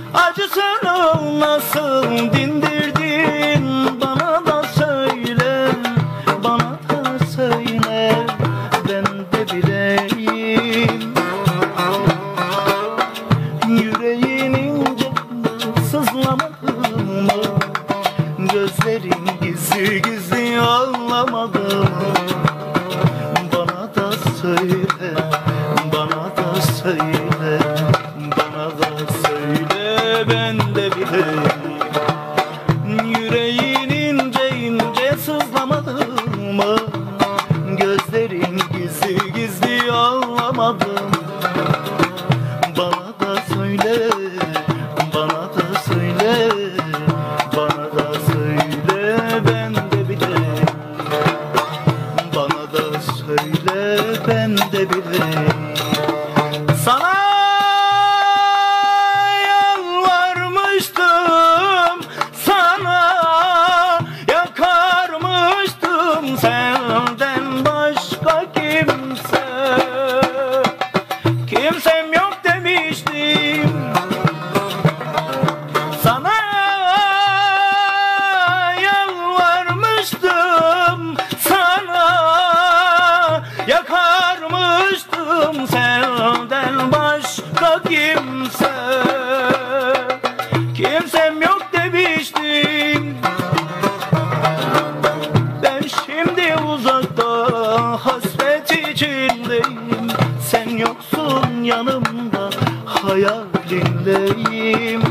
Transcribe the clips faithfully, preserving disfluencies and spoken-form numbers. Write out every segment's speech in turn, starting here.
Acısını nasıl dindirdin, bana da söyle, bana da söyle, ben de bileyim. Yüreğin ince sızlamadı mı, gözlerin gizli gizli ağlamadı mı? Bana da söyle, bana da söyle, bana da söyle, ben de bileyim. Yüreğin ince ince sızlamadı mı, gözlerin gizli gizli ağlamadı mı? Bana da söyle, bana da söyle, bana da söyle, ben de bileyim. Bana da söyle, ben de bileyim. Sana yalvarmıştım, sana yakarmıştım, senden başka kimse, kimsem yok demiştim. Sana yalvarmıştım, sana yakarmıştım, senden başka kimse, kimsem yok demiştim. Ben şimdi uzakta hasret içindeyim, sen yoksun yanımda hayalindeyim.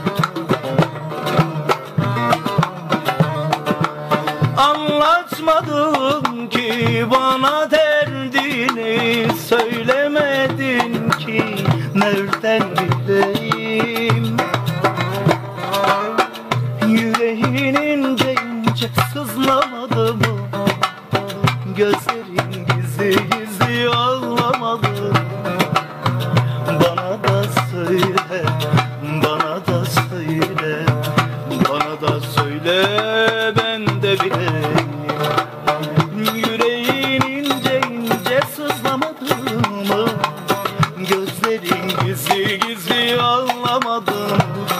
Anlatmadın ki bana derdini, söylemedin ki nereden bileyim. Yüreğin ince ince sızlamadı mı, gözlerin gizli gizli ağlamadı mı? Bana da söyle, bana da söyle, bana da söyle, ben de bileyim. Yüreğin ince ince sızlamadı mı, gözlerin gizli gizli ağlamadı mı?